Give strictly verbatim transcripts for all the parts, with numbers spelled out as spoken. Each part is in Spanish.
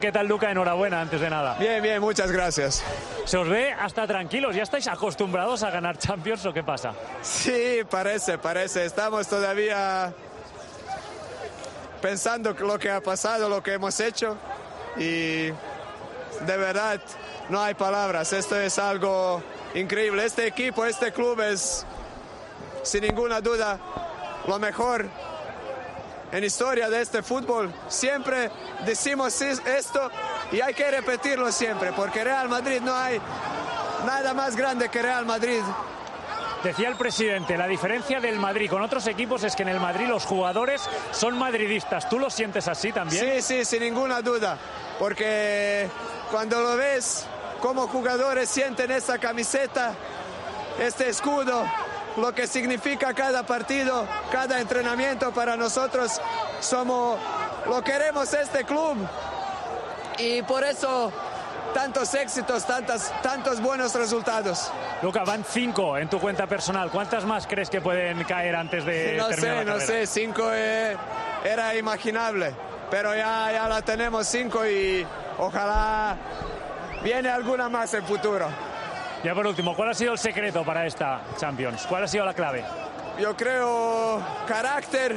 ¿Qué tal, Luka? Enhorabuena, antes de nada. Bien, bien, muchas gracias. Se os ve hasta tranquilos. ¿Ya estáis acostumbrados a ganar Champions o qué pasa? Sí, parece, parece. Estamos todavía pensando lo que ha pasado, lo que hemos hecho. Y de verdad, no hay palabras. Esto es algo increíble. Este equipo, este club es, sin ninguna duda, lo mejor en historia de este fútbol. Siempre decimos esto y hay que repetirlo siempre, porque Real Madrid, no hay nada más grande que Real Madrid. Decía el presidente, la diferencia del Madrid con otros equipos es que en el Madrid los jugadores son madridistas. ¿Tú lo sientes así también? Sí, sí, sin ninguna duda, porque cuando lo ves, como jugadores sienten esta camiseta, este escudo, lo que significa cada partido, cada entrenamiento para nosotros. Somos, lo queremos este club y por eso tantos éxitos, tantas, tantos buenos resultados. Luka, van cinco en tu cuenta personal. ¿Cuántas más crees que pueden caer antes de no terminar sé, la carrera? No sé, cinco eh, era imaginable, pero ya, ya la tenemos cinco y ojalá viene alguna más en futuro. Ya por último, ¿cuál ha sido el secreto para esta Champions? ¿Cuál ha sido la clave? Yo creo carácter,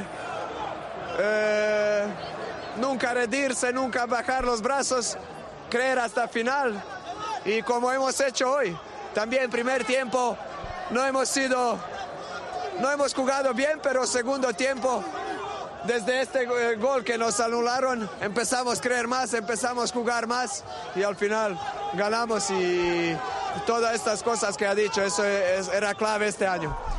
eh, nunca rendirse, nunca bajar los brazos, creer hasta final. Y como hemos hecho hoy, también primer tiempo no hemos sido, no hemos jugado bien, pero segundo tiempo, desde este gol que nos anularon, empezamos a creer más, empezamos a jugar más y al final ganamos y todas estas cosas que ha dicho, eso era clave este año.